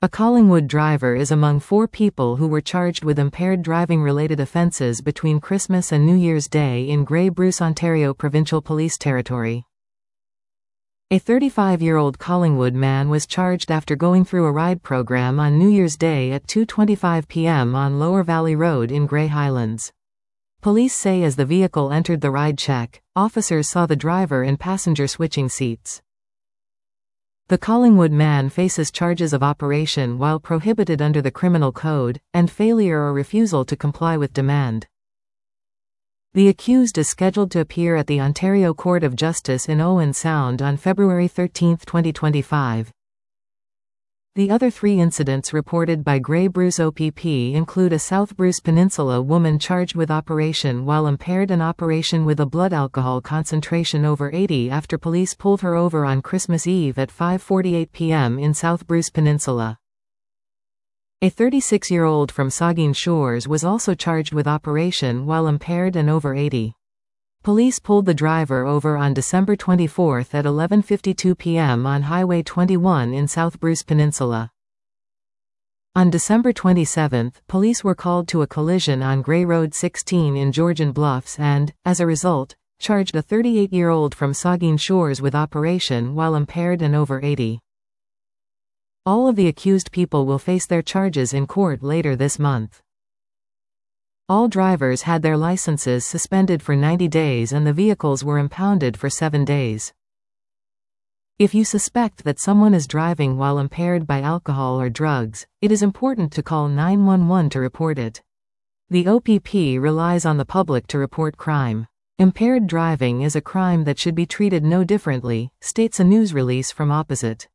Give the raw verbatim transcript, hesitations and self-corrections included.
A Collingwood driver is among four people who were charged with impaired driving-related offences between Christmas and New Year's Day in Grey Bruce, Ontario Provincial Police Territory. A thirty-five-year-old Collingwood man was charged after going through a ride program on New Year's Day at two twenty-five p m on Lower Valley Road in Grey Highlands. Police say as the vehicle entered the ride check, officers saw the driver and passenger switching seats. The Collingwood man faces charges of operation while prohibited under the Criminal Code, and failure or refusal to comply with demand. The accused is scheduled to appear at the Ontario Court of Justice in Owen Sound on February thirteenth, twenty twenty-five. The other three incidents reported by Grey Bruce O P P include a South Bruce Peninsula woman charged with operation while impaired and operation with a blood alcohol concentration over eighty after police pulled her over on Christmas Eve at five forty-eight p m in South Bruce Peninsula. A thirty-six-year-old from Saugeen Shores was also charged with operation while impaired and over eighty. Police pulled the driver over on December twenty-fourth at eleven fifty-two p m on Highway twenty-one in South Bruce Peninsula. On December twenty-seventh, police were called to a collision on Grey Road sixteen in Georgian Bluffs and, as a result, charged a thirty-eight-year-old from Saugeen Shores with operation while impaired and over eighty. All of the accused people will face their charges in court later this month. All drivers had their licenses suspended for ninety days and the vehicles were impounded for seven days. If you suspect that someone is driving while impaired by alcohol or drugs, it is important to call nine one one to report it. The O P P relies on the public to report crime. Impaired driving is a crime that should be treated no differently, states a news release from Opposite.